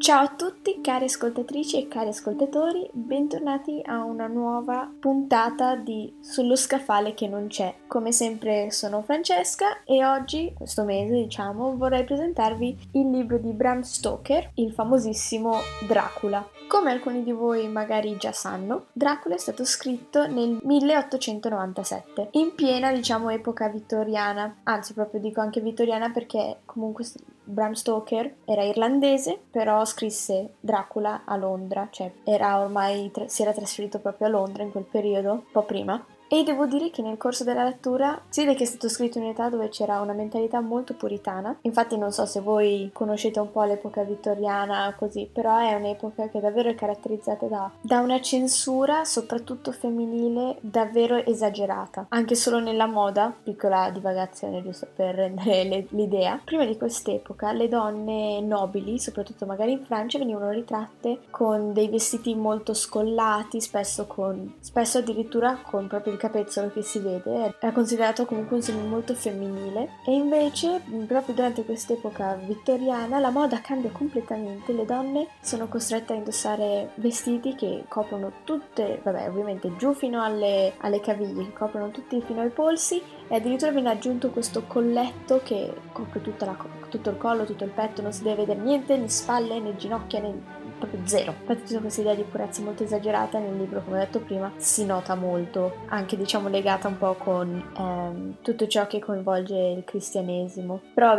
Ciao a tutti cari ascoltatrici e cari ascoltatori, bentornati a una nuova puntata di Sullo scaffale che non c'è. Come sempre sono Francesca e oggi, questo mese vorrei presentarvi il libro di Bram Stoker, il famosissimo Dracula. Come alcuni di voi magari già sanno, Dracula è stato scritto nel 1897, in piena epoca vittoriana, anzi proprio dico anche vittoriana perché comunque Bram Stoker era irlandese, però scrisse Dracula a Londra, cioè si era trasferito proprio a Londra in quel periodo, un po' prima. E devo dire che nel corso della lettura si vede che è stato scritto in un'età dove c'era una mentalità molto puritana. Infatti non so se voi conoscete un po' l'epoca vittoriana così, però è un'epoca che davvero è caratterizzata da una censura, soprattutto femminile, davvero esagerata. Anche solo nella moda, piccola divagazione giusto per rendere l'idea. Prima di quest'epoca le donne nobili, soprattutto magari in Francia, venivano ritratte con dei vestiti molto scollati, spesso addirittura con proprio il capezzolo che si vede, era considerato comunque un segno molto femminile, e invece proprio durante quest'epoca vittoriana la moda cambia completamente, le donne sono costrette a indossare vestiti che coprono tutte, ovviamente giù fino alle caviglie, che coprono tutti fino ai polsi, e addirittura viene aggiunto questo colletto che copre tutto il collo, tutto il petto, non si deve vedere niente, né spalle, né ginocchia, né proprio zero. Infatti tutta questa idea di purezza molto esagerata nel libro, come ho detto prima, si nota molto, anche legata un po' con tutto ciò che coinvolge il cristianesimo. Però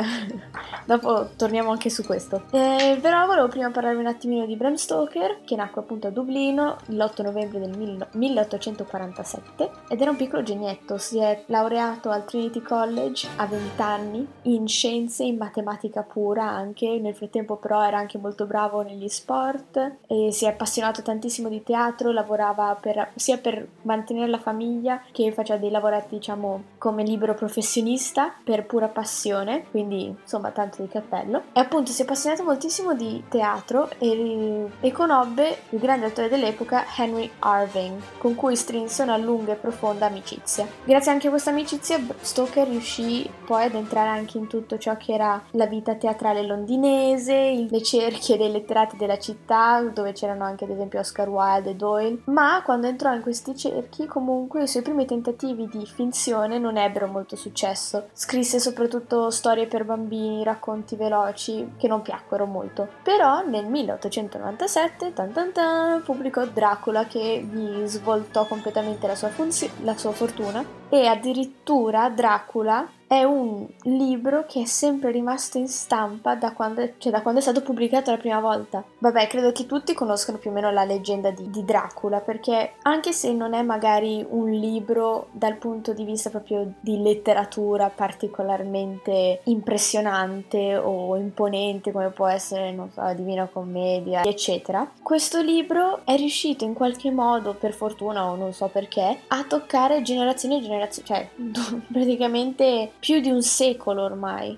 dopo torniamo anche su questo. Però volevo prima parlarvi un attimino di Bram Stoker, che nacque appunto a Dublino l'8 novembre del 1847 ed era un piccolo genietto. Si è laureato al Trinity College a 20 anni in scienze, in matematica pura anche. Nel frattempo però era anche molto bravo negli sport e si è appassionato tantissimo di teatro, lavorava sia per mantenere la famiglia che faceva dei lavorati come libero professionista per pura passione, quindi insomma tanto di cappello. E appunto si è appassionato moltissimo di teatro e conobbe il grande attore dell'epoca Henry Irving, con cui strinse una lunga e profonda amicizia. Grazie anche a questa amicizia Stoker riuscì poi ad entrare anche in tutto ciò che era la vita teatrale londinese, le cerchie dei letterati della città, dove c'erano anche ad esempio Oscar Wilde e Doyle, ma quando entrò in questi cerchi comunque i suoi primi tentativi di finzione non ebbero molto successo. Scrisse soprattutto storie per bambini, racconti veloci che non piacquero molto. Però nel 1897 pubblicò Dracula, che gli svoltò completamente la sua fortuna, e addirittura Dracula è un libro che è sempre rimasto in stampa da quando è stato pubblicato la prima volta. Credo che tutti conoscano più o meno la leggenda di Dracula, perché anche se non è magari un libro dal punto di vista proprio di letteratura particolarmente impressionante o imponente come può essere, non so, la Divina Commedia, eccetera, questo libro è riuscito in qualche modo, per fortuna o non so perché, a toccare generazioni e generazioni, cioè praticamente più di un secolo ormai,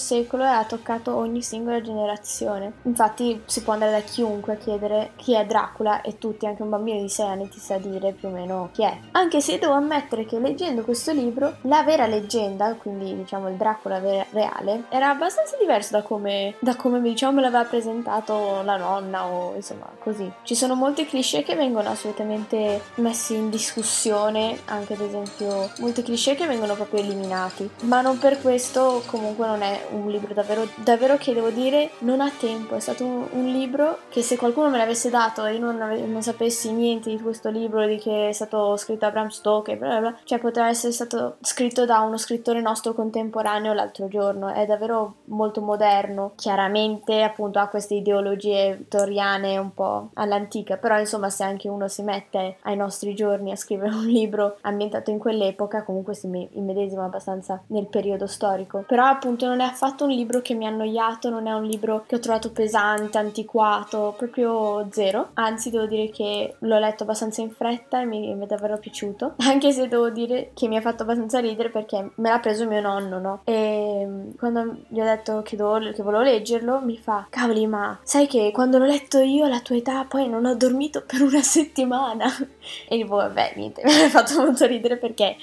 e ha toccato ogni singola generazione. Infatti si può andare da chiunque a chiedere chi è Dracula e tutti, anche un bambino di 6 anni ti sa dire più o meno chi è. Anche se devo ammettere che leggendo questo libro, la vera leggenda, quindi il Dracula reale, era abbastanza diverso da come me l'aveva presentato la nonna o insomma così. Ci sono molti cliché che vengono assolutamente messi in discussione, anche ad esempio molti cliché che vengono proprio eliminati, ma non per questo comunque non è un libro davvero che devo dire non ha tempo. È stato un libro che se qualcuno me l'avesse dato e io non sapessi niente di questo libro, di che è stato scritto da Bram Stoker, bla bla bla, poteva essere stato scritto da uno scrittore nostro contemporaneo l'altro giorno. È davvero molto moderno, chiaramente appunto ha queste ideologie vittoriane un po' all'antica, però insomma se anche uno si mette ai nostri giorni a scrivere un libro ambientato in quell'epoca, comunque si immedesima abbastanza nel periodo storico. Però appunto non è affatto un libro che mi ha annoiato, non è un libro che ho trovato pesante, antiquato, proprio zero. Anzi devo dire che l'ho letto abbastanza in fretta e mi è davvero piaciuto, anche se devo dire che mi ha fatto abbastanza ridere perché me l'ha preso mio nonno, no? E quando gli ho detto che volevo leggerlo mi fa: cavoli, ma sai che quando l'ho letto io alla tua età poi non ho dormito per una settimana? E dico vabbè, niente, mi ha fatto molto ridere perché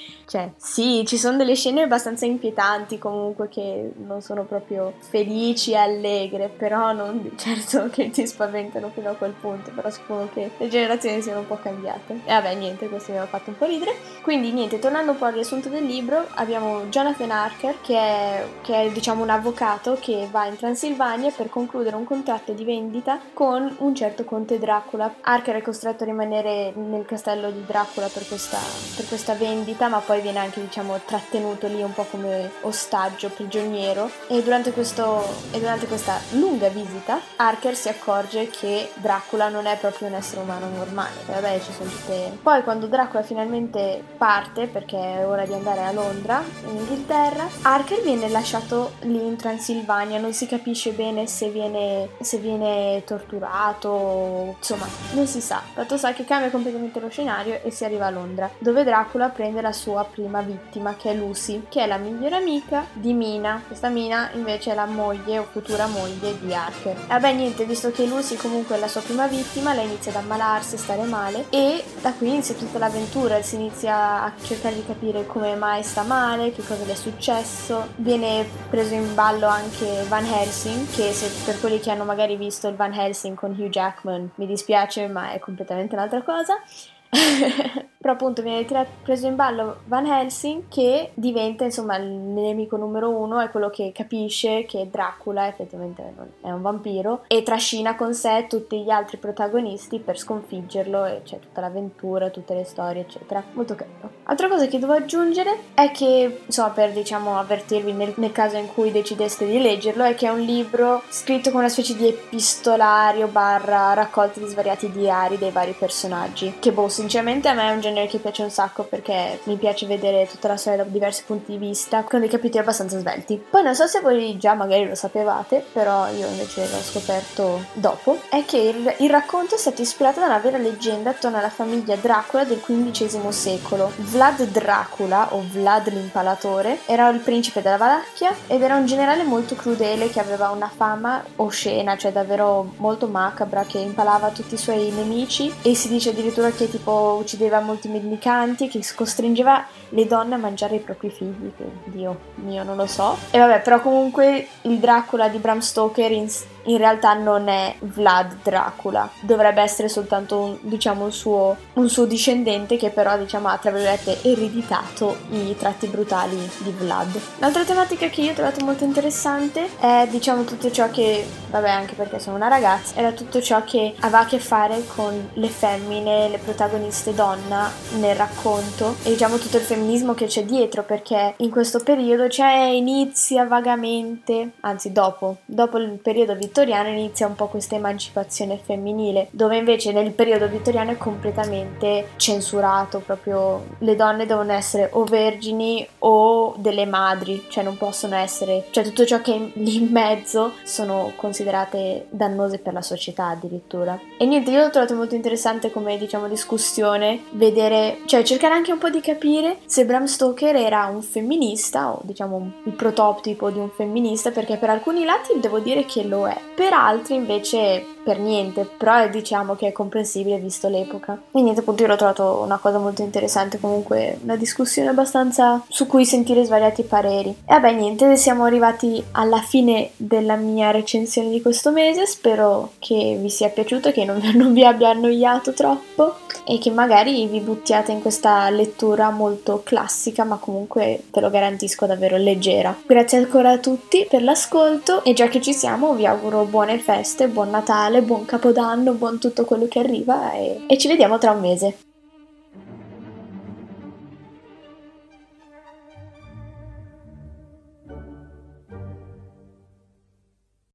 Cioè, sì, ci sono delle scene abbastanza inquietanti comunque che non sono proprio felici e allegre, però non certo che ti spaventano fino a quel punto, però suppongo che le generazioni siano un po' cambiate. E vabbè, niente, questo mi ha fatto un po' ridere. Quindi niente, tornando un po' al riassunto del libro, abbiamo Jonathan Harker che è diciamo un avvocato che va in Transilvania per concludere un contratto di vendita con un certo conte Dracula. Harker è costretto a rimanere nel castello di Dracula per questa vendita, ma poi viene anche diciamo trattenuto lì un po' come ostaggio, prigioniero, e durante questa lunga visita Harker si accorge che Dracula non è proprio un essere umano normale. E vabbè, ci sono tutte... Poi quando Dracula finalmente parte, perché è ora di andare a Londra, in Inghilterra, Harker viene lasciato lì in Transilvania, non si capisce bene se viene torturato, insomma, non si sa. Fatto sta che cambia completamente lo scenario e si arriva a Londra, dove Dracula prende la sua prima vittima, che è Lucy, che è la migliore amica di Mina. Questa Mina invece è la moglie o futura moglie di Harker. E vabbè, niente, visto che Lucy comunque è la sua prima vittima, lei inizia ad ammalarsi, a stare male, e da qui inizia tutta l'avventura, si inizia a cercare di capire come mai sta male, che cosa le è successo. Viene preso in ballo anche Van Helsing, che se per quelli che hanno magari visto il Van Helsing con Hugh Jackman, mi dispiace ma è completamente un'altra cosa. Però appunto viene preso in ballo Van Helsing, che diventa insomma il nemico numero uno, è quello che capisce che Dracula effettivamente non è un vampiro e trascina con sé tutti gli altri protagonisti per sconfiggerlo, e c'è tutta l'avventura, tutte le storie eccetera. Molto carino. Altra cosa che devo aggiungere è che, insomma, per diciamo avvertirvi nel caso in cui decideste di leggerlo, è che è un libro scritto con una specie di epistolario / raccolta di svariati diari dei vari personaggi, che sinceramente a me è un genere che piace un sacco, perché mi piace vedere tutta la storia da diversi punti di vista, con dei capitoli abbastanza svelti. Poi non so se voi già magari lo sapevate, però io invece l'ho scoperto dopo, è che il racconto è stato ispirato da una vera leggenda attorno alla famiglia Dracula del XV secolo. Vlad Dracula, o Vlad l'Impalatore, era il principe della Valacchia ed era un generale molto crudele che aveva una fama oscena, cioè davvero molto macabra, che impalava tutti i suoi nemici, e si dice addirittura che tipo uccideva molti mendicanti, che costringeva le donne a mangiare i propri figli, che Dio mio non lo so. E vabbè, però comunque il Dracula di Bram Stoker in realtà non è Vlad Dracula, dovrebbe essere soltanto un suo discendente, che però diciamo ha tra virgolette ereditato i tratti brutali di Vlad. L'altra tematica che io ho trovato molto interessante è diciamo tutto ciò che, vabbè, anche perché sono una ragazza, era tutto ciò che aveva a che fare con le femmine, le protagoniste donna nel racconto, e diciamo tutto il femminismo che c'è dietro, perché in questo periodo inizia vagamente, anzi dopo il periodo vittoriano inizia un po' questa emancipazione femminile, dove invece nel periodo vittoriano è completamente censurato, proprio le donne devono essere o vergini o delle madri, cioè non possono essere, cioè tutto ciò che è lì in mezzo sono considerate dannose per la società addirittura. E niente, io l'ho trovato molto interessante come diciamo discussione, vedere, cioè cercare anche un po' di capire se Bram Stoker era un femminista o diciamo il prototipo di un femminista, perché per alcuni lati devo dire che lo è, per altri invece per niente, però diciamo che è comprensibile visto l'epoca. E niente, appunto io l'ho trovato una cosa molto interessante, comunque una discussione abbastanza su cui sentire svariati pareri. E vabbè, niente, siamo arrivati alla fine della mia recensione di questo mese, spero che vi sia piaciuto, che non vi abbia annoiato troppo e che magari vi buttiate in questa lettura molto classica, ma comunque ve lo garantisco davvero leggera. Grazie ancora a tutti per l'ascolto, e già che ci siamo vi auguro buone feste, buon Natale, buon Capodanno, buon tutto quello che arriva, e ci vediamo tra un mese.